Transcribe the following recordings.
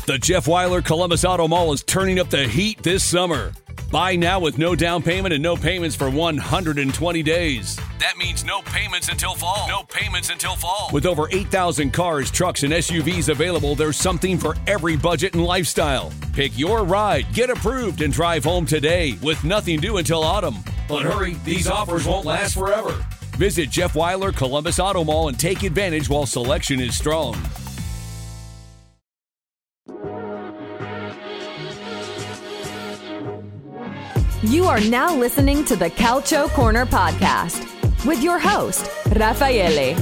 The Jeff Weiler Columbus Auto Mall is turning up the heat this summer. Buy now with no down payment and no payments for 120 days. That means no payments until fall. No payments until fall. With over 8,000 cars, trucks, and SUVs available, there's something for every budget and lifestyle. Pick your ride, get approved, and drive home today with nothing due until autumn. But hurry, these offers won't last forever. Visit Jeff Weiler Columbus Auto Mall and take advantage while selection is strong. You are now listening to the Calcio Corner podcast with your host, Raffaele.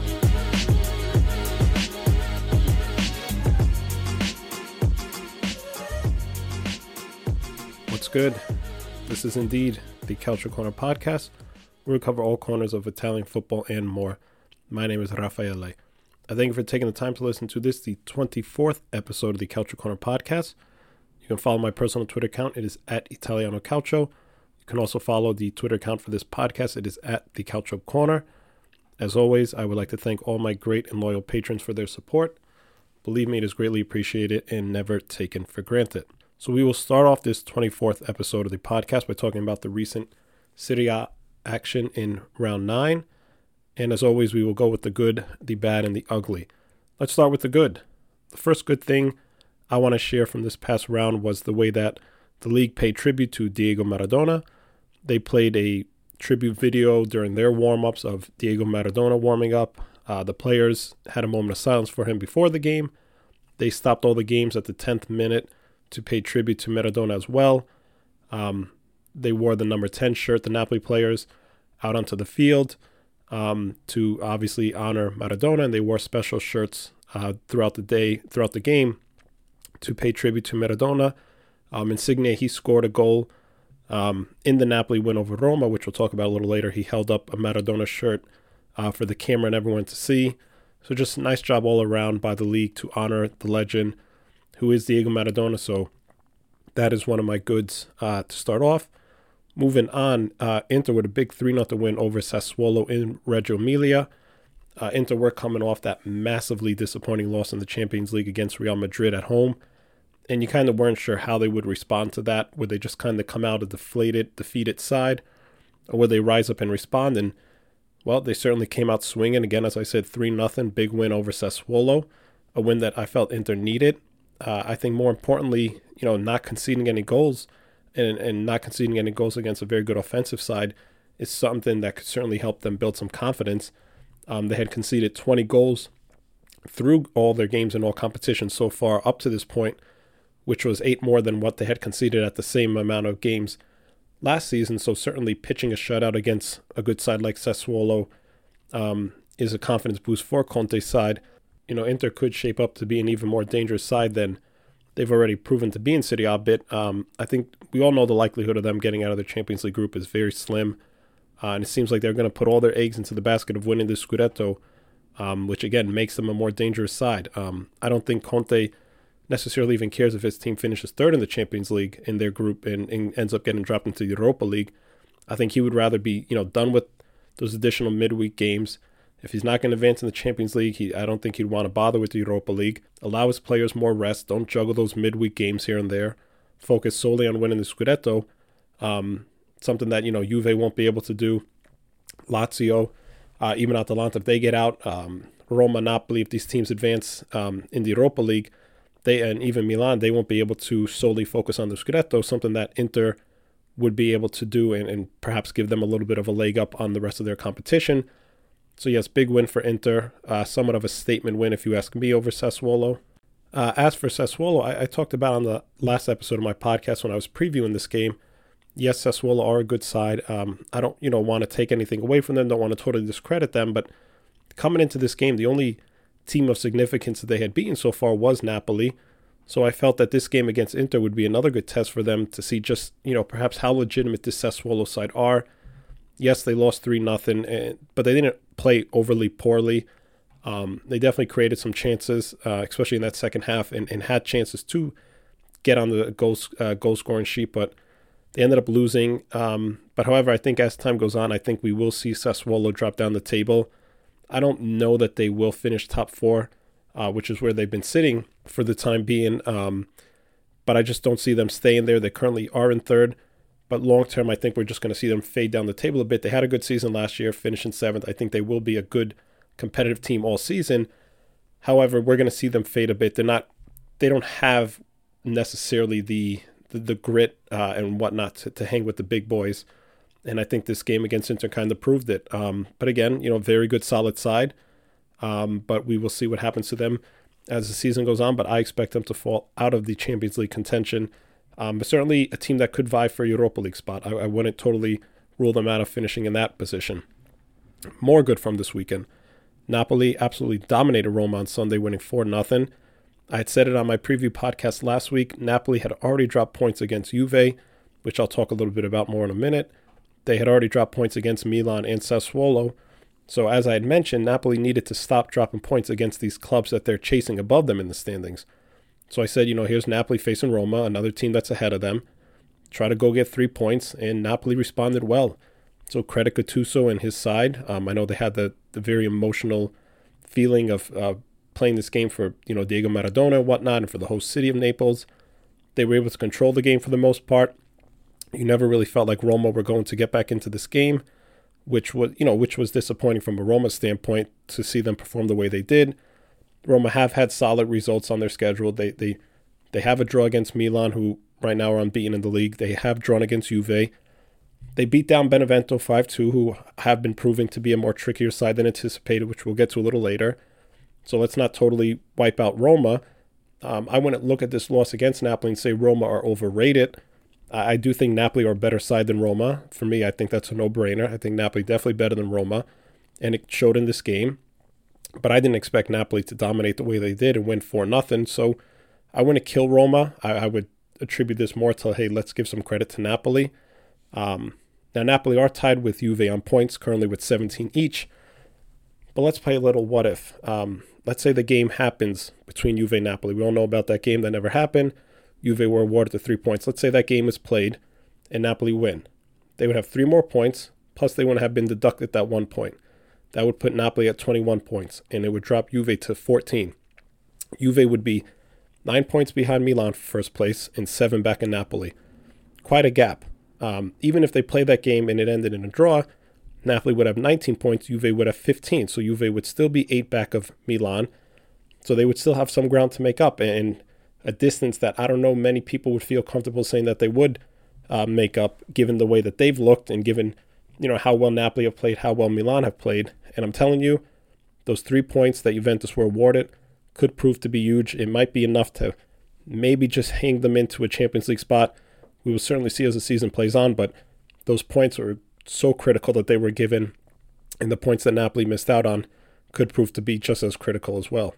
What's good? This is indeed the Calcio Corner podcast, where we cover all corners of Italian football and more. My name is Raffaele. I thank you for taking the time to listen to this, the 24th episode of the Calcio Corner podcast. You can follow my personal Twitter account. It is at Italiano Calcio. You can also follow the Twitter account for this podcast. It is at the Calcio Corner. As always, I would like to thank all my great and loyal patrons for their support. Believe me, it is greatly appreciated and never taken for granted. So we will start off this 24th episode of the podcast by talking about the recent Serie A action in round 9. And as always, we will go with the good, the bad, and the ugly. Let's start with the good. The first good thing I want to share from this past round was the way that the league paid tribute to Diego Maradona. They played a tribute video during their warm-ups of Diego Maradona warming up. The players had a moment of silence for him before the game. They stopped all the games at the 10th minute to pay tribute to Maradona as well. They wore the number 10 shirt, the Napoli players, out onto the field to obviously honor Maradona, and they wore special shirts throughout the game, to pay tribute to Maradona. Insigne, he scored a goal in the Napoli win over Roma, which we'll talk about a little later. He held up a Maradona shirt for the camera and everyone to see. So just a nice job all around by the league to honor the legend who is Diego Maradona. So that is one of my goods to start off. Moving on, Inter with a big 3-0 win over Sassuolo in Reggio Emilia. Inter were coming off that massively disappointing loss in the Champions League against Real Madrid at home. And you kind of weren't sure how they would respond to that. Would they just kind of come out a defeated side? Or would they rise up and respond? And, well, they certainly came out swinging. Again, as I said, 3-0, big win over Sassuolo. A win that I felt Inter needed. I think more importantly, not conceding any goals and not conceding any goals against a very good offensive side is something that could certainly help them build some confidence. They had conceded 20 goals through all their games in all competitions so far up to this point, which was 8 more than what they had conceded at the same amount of games last season. So certainly pitching a shutout against a good side like Sassuolo is a confidence boost for Conte's side. Inter could shape up to be an even more dangerous side than they've already proven to be in Serie A a bit. I think we all know the likelihood of them getting out of the Champions League group is very slim. And it seems like they're going to put all their eggs into the basket of winning the Scudetto, which again makes them a more dangerous side. I don't think Conte necessarily even cares if his team finishes third in the Champions League in their group and ends up getting dropped into the Europa League. I think he would rather be, done with those additional midweek games. If he's not going to advance in the Champions League, I don't think he'd want to bother with the Europa League. Allow his players more rest. Don't juggle those midweek games here and there. Focus solely on winning the Scudetto. Something that, Juve won't be able to do. Lazio, even Atalanta, if they get out. Roma, Napoli, if these teams advance in the Europa League, and even Milan, they won't be able to solely focus on the Scudetto, something that Inter would be able to do and perhaps give them a little bit of a leg up on the rest of their competition. So yes, big win for Inter, somewhat of a statement win if you ask me over Sassuolo. As for Sassuolo, I talked about on the last episode of my podcast when I was previewing this game. Yes, Sassuolo are a good side. I don't want to take anything away from them, don't want to totally discredit them, but coming into this game, the only team of significance that they had beaten so far was Napoli. So I felt that this game against Inter would be another good test for them to see just, perhaps how legitimate this Sassuolo side are. Yes, they lost 3-0, but they didn't play overly poorly. They definitely created some chances, especially in that second half, and had chances to get on the goal scoring sheet, but they ended up losing. But however, I think as time goes on, I think we will see Sassuolo drop down the table. I don't know that they will finish top 4. which is where they've been sitting for the time being. But I just don't see them staying there. They currently are in third. But long term, I think we're just going to see them fade down the table a bit. They had a good season last year, finishing 7th. I think they will be a good competitive team all season. However, we're going to see them fade a bit. They don't have necessarily the grit and whatnot to hang with the big boys. And I think this game against Inter kind of proved it. But again, very good solid side. But we will see what happens to them as the season goes on. But I expect them to fall out of the Champions League contention. But certainly a team that could vie for a Europa League spot. I wouldn't totally rule them out of finishing in that position. More good from this weekend. Napoli absolutely dominated Roma on Sunday, winning 4-0. I had said it on my preview podcast last week. Napoli had already dropped points against Juve, which I'll talk a little bit about more in a minute. They had already dropped points against Milan and Sassuolo. So as I had mentioned, Napoli needed to stop dropping points against these clubs that they're chasing above them in the standings. So I said, here's Napoli facing Roma, another team that's ahead of them. Try to go get 3 points, and Napoli responded well. So credit Gattuso and his side. I know they had the very emotional feeling of playing this game for Diego Maradona and whatnot, and for the host city of Naples. They were able to control the game for the most part. You never really felt like Roma were going to get back into this game, which was disappointing from a Roma standpoint to see them perform the way they did. Roma have had solid results on their schedule. They have a draw against Milan, who right now are unbeaten in the league. They have drawn against Juve. They beat down Benevento 5-2, who have been proving to be a more trickier side than anticipated, which we'll get to a little later. So let's not totally wipe out Roma. I wouldn't look at this loss against Napoli and say Roma are overrated. I do think Napoli are a better side than Roma. For me, I think that's a no-brainer. I think Napoli definitely better than Roma, and it showed in this game. But I didn't expect Napoli to dominate the way they did and win 4-0. So I wouldn't kill Roma. I would attribute this more to, hey, let's give some credit to Napoli. Now, Napoli are tied with Juve on points, currently with 17 each. But let's play a little what if. Let's say the game happens between Juve and Napoli. We all know about that game. That never happened. Juve were awarded the 3 points. Let's say that game is played and Napoli win. They would have 3 more points, plus they wouldn't have been deducted that 1 point. That would put Napoli at 21 points, and it would drop Juve to 14. Juve would be 9 points behind Milan for first place and 7 back in Napoli. Quite a gap. Even if they played that game and it ended in a draw, Napoli would have 19 points, Juve would have 15. So Juve would still be 8 back of Milan. So they would still have some ground to make up, and a distance that I don't know many people would feel comfortable saying that they would make up, given the way that they've looked and given how well Napoli have played, how well Milan have played. And I'm telling you, those 3 points that Juventus were awarded could prove to be huge. It might be enough to maybe just hang them into a Champions League spot. We will certainly see as the season plays on, but those points are so critical that they were given, and the points that Napoli missed out on could prove to be just as critical as well.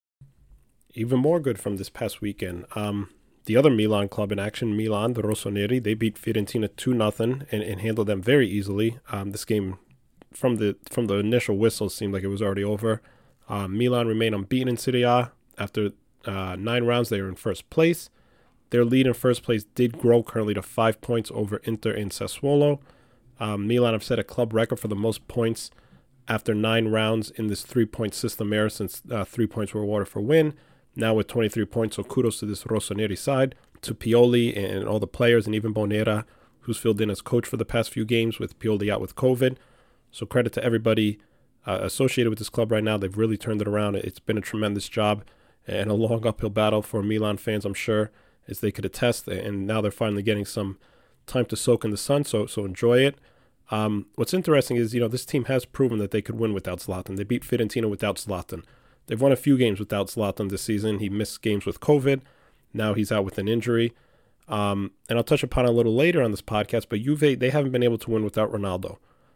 Even more good from this past weekend. The other Milan club in action, Milan, the Rossoneri, they beat Fiorentina 2-0 and handled them very easily. This game, from the initial whistle, seemed like it was already over. Milan remain unbeaten in Serie A. After 9 rounds, they are in first place. Their lead in first place did grow currently to 5 points over Inter and Sassuolo. Milan have set a club record for the most points after 9 rounds in this 3-point system era, since 3 points were awarded for win. Now with 23 points, so kudos to this Rossoneri side, to Pioli and all the players, and even Bonera, who's filled in as coach for the past few games with Pioli out with COVID. So credit to everybody associated with this club right now. They've really turned it around. It's been a tremendous job and a long uphill battle for Milan fans, I'm sure, as they could attest. And now they're finally getting some time to soak in the sun, so enjoy it. What's interesting is, this team has proven that they could win without Zlatan. They beat Fiorentina without Zlatan. They've won a few games without Zlatan this season. He missed games with COVID. Now he's out with an injury. And I'll touch upon it a little later on this podcast, but Juve, they haven't been able to win without Ronaldo.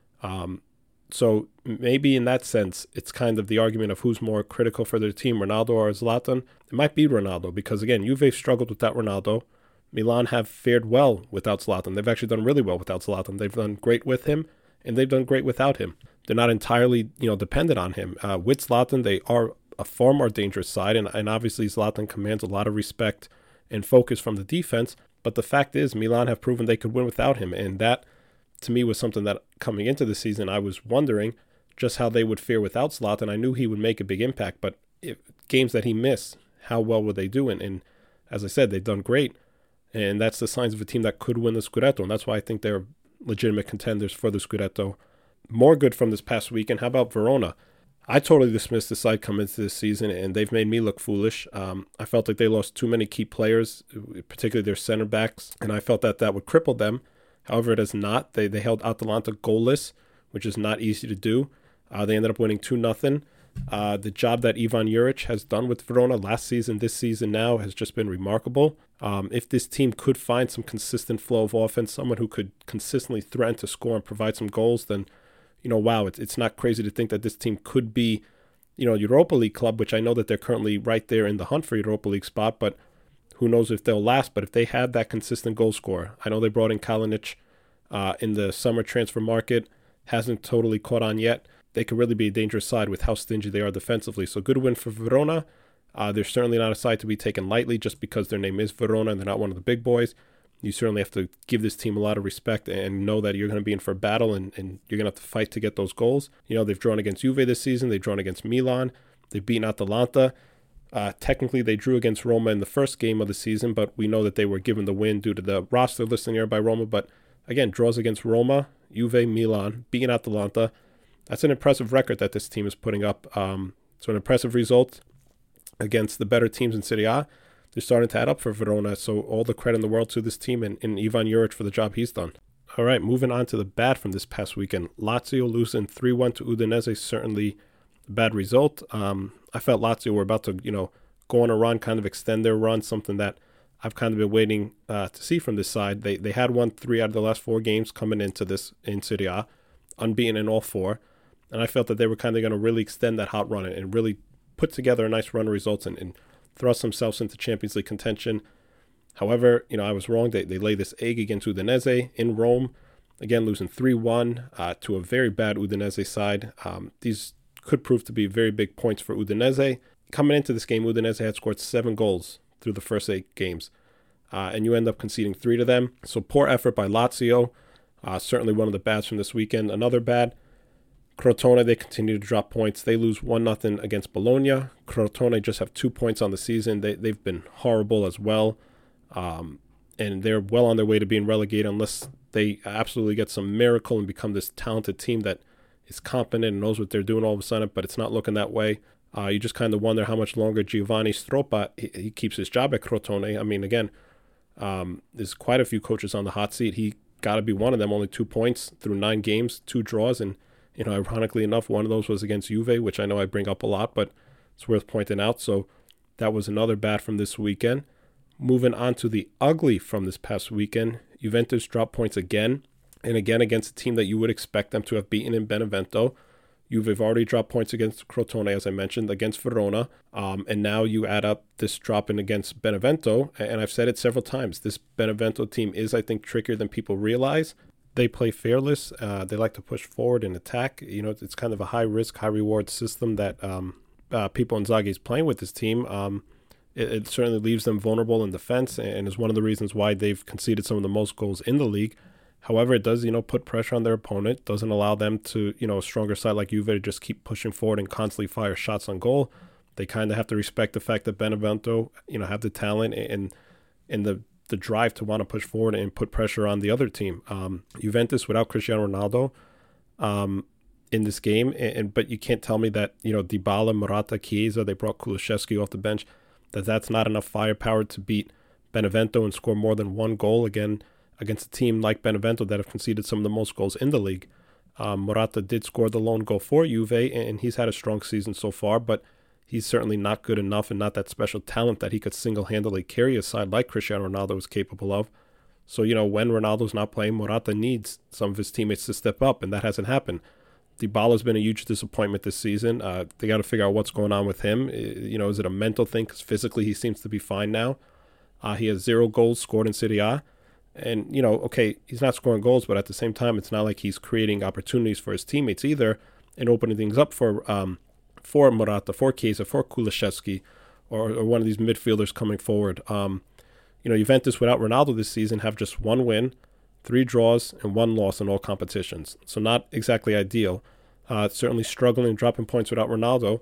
So maybe in that sense, it's kind of the argument of who's more critical for their team, Ronaldo or Zlatan. It might be Ronaldo, because again, Juve struggled without Ronaldo. Milan have fared well without Zlatan. They've actually done really well without Zlatan. They've done great with him, and they've done great without him. They're not entirely, dependent on him. With Zlatan, they are a far more dangerous side, and obviously Zlatan commands a lot of respect and focus from the defense. But the fact is, Milan have proven they could win without him, and that, to me, was something that coming into the season, I was wondering just how they would fare without Zlatan. I knew he would make a big impact, but games that he missed, how well were they doing? And as I said, they've done great. And that's the signs of a team that could win the Scudetto. And that's why I think they're legitimate contenders for the Scudetto. More good from this past weekend. How about Verona? I totally dismissed the side coming into this season, and they've made me look foolish. I felt like they lost too many key players, particularly their center backs, and I felt that would cripple them. However, it has not. They held Atalanta goalless, which is not easy to do. They ended up winning 2-0. The job that Ivan Juric has done with Verona last season, this season now, has just been remarkable. If this team could find some consistent flow of offense, someone who could consistently threaten to score and provide some goals, then, wow, it's not crazy to think that this team could be, Europa League club, which I know that they're currently right there in the hunt for Europa League spot, but who knows if they'll last. But if they have that consistent goal scorer, I know they brought in Kalinic in the summer transfer market, hasn't totally caught on yet. They could really be a dangerous side with how stingy they are defensively. So good win for Verona. They're certainly not a side to be taken lightly just because their name is Verona and they're not one of the big boys. You certainly have to give this team a lot of respect and know that you're going to be in for a battle and you're going to have to fight to get those goals. They've drawn against Juve this season. They've drawn against Milan. They've beaten Atalanta. Technically, they drew against Roma in the first game of the season, but we know that they were given the win due to the roster listing here by Roma. But again, draws against Roma, Juve, Milan, beating Atalanta. That's an impressive record that this team is putting up. So an impressive result against the better teams in Serie A. They're starting to add up for Verona, so all the credit in the world to this team and Ivan Juric for the job he's done. All right, moving on to the bad from this past weekend. Lazio losing 3-1 to Udinese, certainly a bad result. I felt Lazio were about to, go on a run, kind of extend their run, something that I've kind of been waiting to see from this side. They had won 3 out of the last 4 games coming into this in Serie A, unbeaten in all 4. And I felt that they were kind of going to really extend that hot run and really put together a nice run of results and thrust themselves into Champions League contention. However, I was wrong. They laid this egg against Udinese in Rome. Again, losing 3-1 to a very bad Udinese side. These could prove to be very big points for Udinese. Coming into this game, Udinese had scored 7 goals through the first 8 games. And you end up conceding 3 to them. So poor effort by Lazio. Certainly one of the bads from this weekend. Another bad, Crotone, they continue to drop points. They lose 1-0 against Bologna. Crotone just have 2 points on the season. They've been horrible as well. And they're well on their way to being relegated unless they absolutely get some miracle and become this talented team that is competent and knows what they're doing all of a sudden, but it's not looking that way. You just kind of wonder how much longer Giovanni Stroppa, he keeps his job at Crotone. I mean, again, there's quite a few coaches on the hot seat. He got to be one of them. Only 2 points through 9 games, 2 draws, and ironically enough, one of those was against Juve, which I know I bring up a lot, but it's worth pointing out. So that was another bad from this weekend. Moving on to the ugly from this past weekend, Juventus dropped points again and again against a team that you would expect them to have beaten in Benevento. Juve have already dropped points against Crotone, as I mentioned, against Verona, and now you add up this drop in against Benevento, and I've said it several times, this Benevento team is, I think, trickier than people realize. They play fearless. They like to push forward and attack. It's kind of a high-risk, high-reward system that Pippo Inzaghi is playing with this team. It certainly leaves them vulnerable in defense and is one of the reasons why they've conceded some of the most goals in the league. However, it does, put pressure on their opponent. Doesn't allow them to, a stronger side like Juve to just keep pushing forward and constantly fire shots on goal. They kind of have to respect the fact that Benevento, have the talent and the drive to want to push forward and put pressure on the other team. Juventus without Cristiano Ronaldo in this game, but you can't tell me that, Dybala, Morata, Chiesa, they brought Kulusevski off the bench, that's not enough firepower to beat Benevento and score more than 1 goal again against a team like Benevento that have conceded some of the most goals in the league. Morata did score the lone goal for Juve, and he's had a strong season so far, but he's certainly not good enough and not that special talent that he could single-handedly carry a side like Cristiano Ronaldo is capable of. So, when Ronaldo's not playing, Morata needs some of his teammates to step up, and that hasn't happened. Dybala's been a huge disappointment this season. They got to figure out what's going on with him. Is it a mental thing? Because physically he seems to be fine now. He has 0 goals scored in Serie A. And, okay, he's not scoring goals, but at the same time, it's not like he's creating opportunities for his teammates either and opening things up for Morata, for Chiesa, for Kulusevski, or one of these midfielders coming forward. Juventus without Ronaldo this season have just 1 win, 3 draws, and 1 loss in all competitions. So not exactly ideal. Certainly struggling and dropping points without Ronaldo.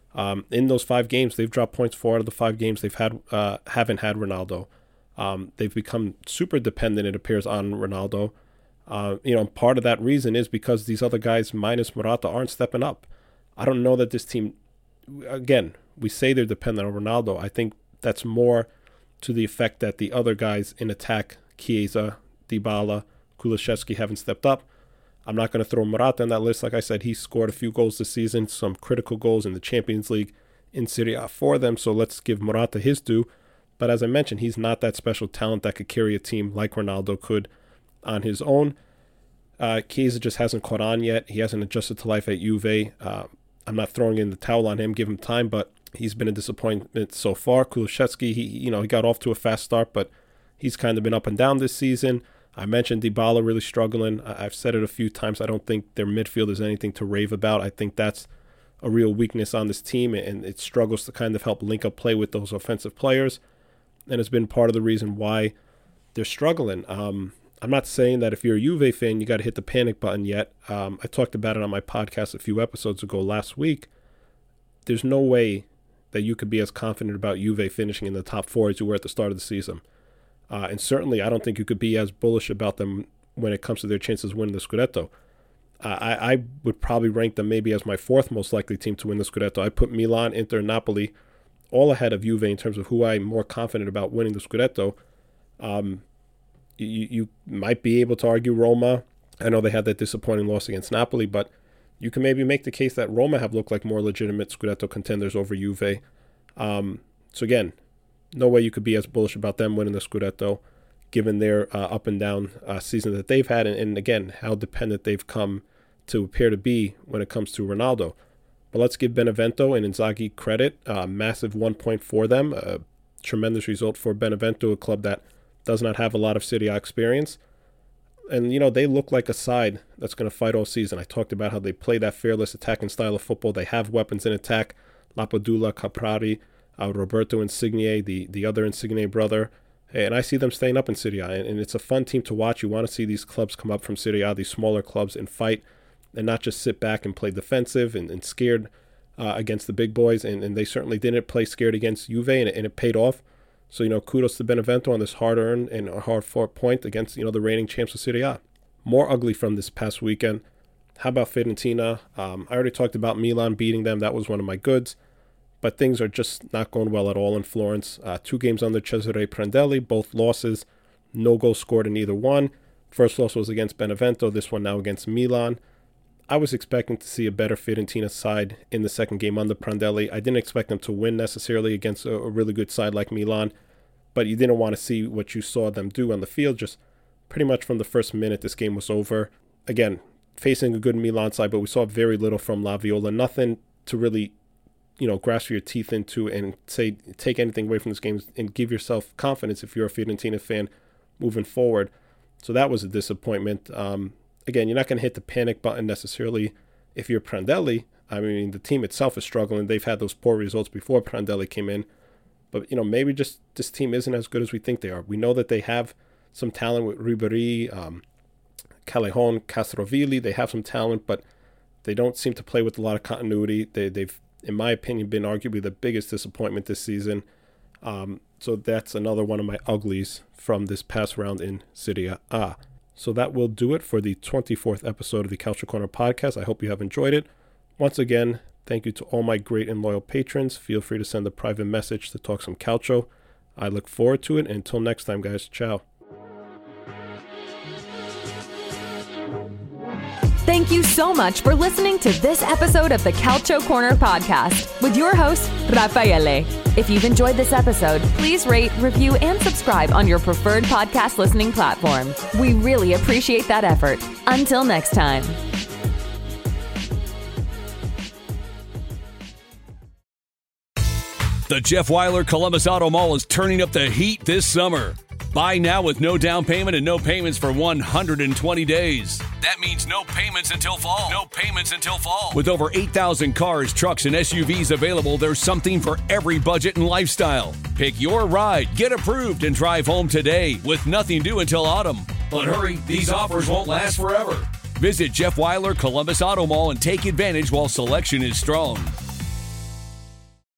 In those 5 games, they've dropped points 4 out of the 5 games they've had haven't had Ronaldo. They've become super dependent, it appears, on Ronaldo. Part of that reason is because these other guys, minus Morata, aren't stepping up. I don't know that this team, again, we say they're dependent on Ronaldo. I think that's more to the effect that the other guys in attack, Chiesa, Dybala, Kulusevski, haven't stepped up. I'm not going to throw Morata on that list. Like I said, he scored a few goals this season, some critical goals in the Champions League in Serie A for them, so let's give Morata his due. But as I mentioned, he's not that special talent that could carry a team like Ronaldo could on his own. Chiesa just hasn't caught on yet. He hasn't adjusted to life at Juve. I'm not throwing in the towel on him, give him time, but he's been a disappointment so far. Kulusevski, he got off to a fast start, but he's kind of been up and down this season. I mentioned Dybala really struggling. I've said it a few times. I don't think their midfield is anything to rave about. I think that's a real weakness on this team, and it struggles to kind of help link up play with those offensive players, and it's been part of the reason why they're struggling. I'm not saying that if you're a Juve fan, you got to hit the panic button yet. I talked about it on my podcast a few episodes ago last week. There's no way that you could be as confident about Juve finishing in the top 4 as you were at the start of the season. And certainly, I don't think you could be as bullish about them when it comes to their chances of winning the Scudetto. I would probably rank them maybe as my 4th most likely team to win the Scudetto. I put Milan, Inter, Napoli all ahead of Juve in terms of who I'm more confident about winning the Scudetto. You might be able to argue Roma. I know they had that disappointing loss against Napoli, but you can maybe make the case that Roma have looked like more legitimate Scudetto contenders over Juve. So again, no way you could be as bullish about them winning the Scudetto, given their up and down season that they've had, and again, how dependent they've come to appear to be when it comes to Ronaldo. But let's give Benevento and Inzaghi credit. Massive 1 point for them. A tremendous result for Benevento, a club that does not have a lot of Serie A experience. And, they look like a side that's going to fight all season. I talked about how they play that fearless attacking style of football. They have weapons in attack. Lapadula, Caprari, Roberto Insigne, the other Insigne brother. And I see them staying up in Serie A. And it's a fun team to watch. You want to see these clubs come up from Serie A, these smaller clubs, and fight, and not just sit back and play defensive and scared against the big boys. And they certainly didn't play scared against Juve, and it paid off. So, kudos to Benevento on this hard-earned and hard-fought point against, the reigning champs of Serie A. More ugly from this past weekend. How about Fiorentina? I already talked about Milan beating them. That was one of my goods. But things are just not going well at all in Florence. 2 games under Cesare Prandelli, both losses. No goals scored in either one. First loss was against Benevento. This one now against Milan. I was expecting to see a better Fiorentina side in the second game under Prandelli. I didn't expect them to win necessarily against a really good side like Milan, but you didn't want to see what you saw them do on the field. Just pretty much from the first minute, this game was over. Again, facing a good Milan side, but we saw very little from La Viola. Nothing to really, grasp your teeth into and say take anything away from this game and give yourself confidence if you're a Fiorentina fan moving forward. So that was a disappointment. Again, you're not going to hit the panic button necessarily if you're Prandelli. I mean, the team itself is struggling. They've had those poor results before Prandelli came in. But, maybe just this team isn't as good as we think they are. We know that they have some talent with Ribéry, Callejon, Castrovilli. They have some talent, but they don't seem to play with a lot of continuity. They've, in my opinion, been arguably the biggest disappointment this season. So that's another one of my uglies from this past round in Serie A. So that will do it for the 24th episode of the Calcio Corner podcast. I hope you have enjoyed it. Once again, thank you to all my great and loyal patrons. Feel free to send a private message to talk some calcio. I look forward to it. And until next time, guys, ciao. Thank you so much for listening to this episode of the Calcio Corner podcast with your host, Raffaele. If you've enjoyed this episode, please rate, review, and subscribe on your preferred podcast listening platform. We really appreciate that effort. Until next time. The Jeff Weiler Columbus Auto Mall is turning up the heat this summer. Buy now with no down payment and no payments for 120 days. That means no payments until fall. No payments until fall. With over 8,000 cars, trucks, and SUVs available, there's something for every budget and lifestyle. Pick your ride, get approved, and drive home today with nothing due until autumn. But hurry, these offers won't last forever. Visit Jeff Weiler Columbus Auto Mall and take advantage while selection is strong.